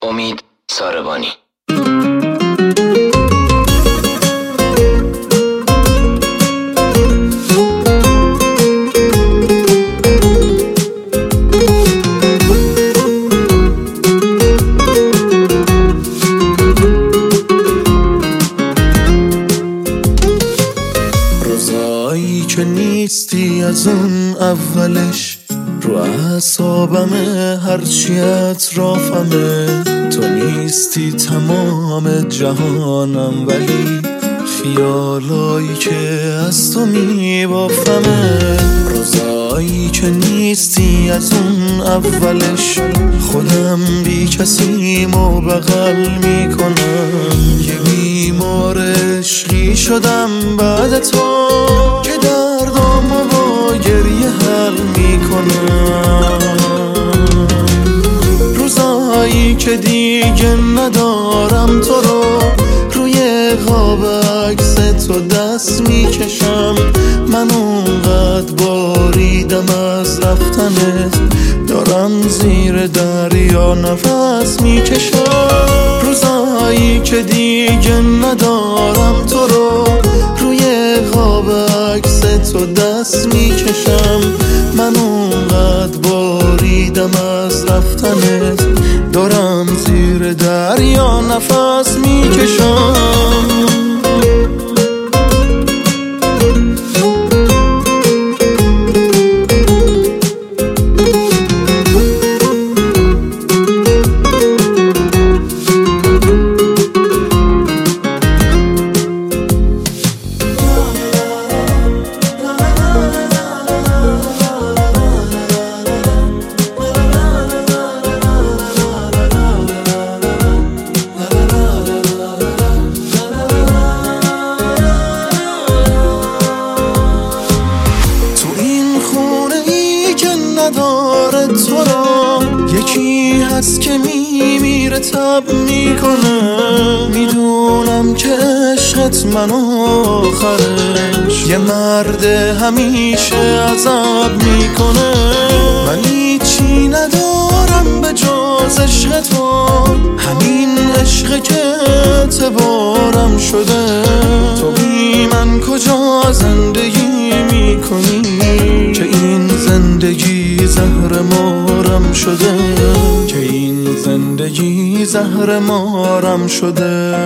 امید ساربانی. روزایی که نیستی از اون اولش، رو اعصابمه هرچی اطرافمه. تو نیستی تمام جهانم، ولی خیالایی که از تو میبافمه. روزایی که نیستی از اون اولش، خودم بی کسیم و بغل میکنم. یه بیمار عشقی شدم بعد تو، که دردامو با گریه حل میکنم. روزایی که دیگه ندارم تو رو، روی قاب عکس تو دست میکشم. من اونقدر باریدم از رفتنت، دارم زیر دریا نفس میکشم. روزایی که دیگه ندارم تو رو، روی قاب عکس تو دست میکشم. من اونقدر باریدم از رفتنت، دارم زیر دریا نفس میکشم. نداره تو رو یکی هست که میمیره تب میکنه. میدونم که عشقت من آخرش، یه مرد همیشه عذاب میکنه. من هیچی ندارم به جز عشق تو، همین عشق که اعتبارم شده. تو بی من کجا زندگی میکنی، که این زندگی زهر مارم شده، که این زندگی زهر مارم شده.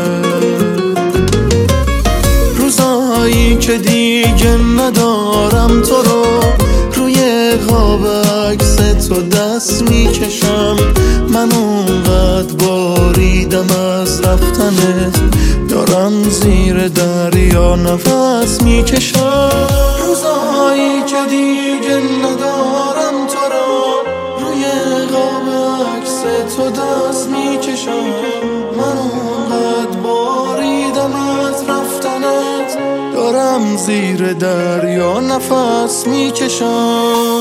روزایی که دیگه ندارم تو رو، روی قاب عکس تو دست میکشم. من اونقدر باریدم از رفتنت، دارم زیر دریا نفس میکشم. روزایی که دیگه ندارم تو رو، روی قاب عکس تو دست میکشم. من اونقدر باریدم از رفتنت، دارم زیر دریا نفس میکشم.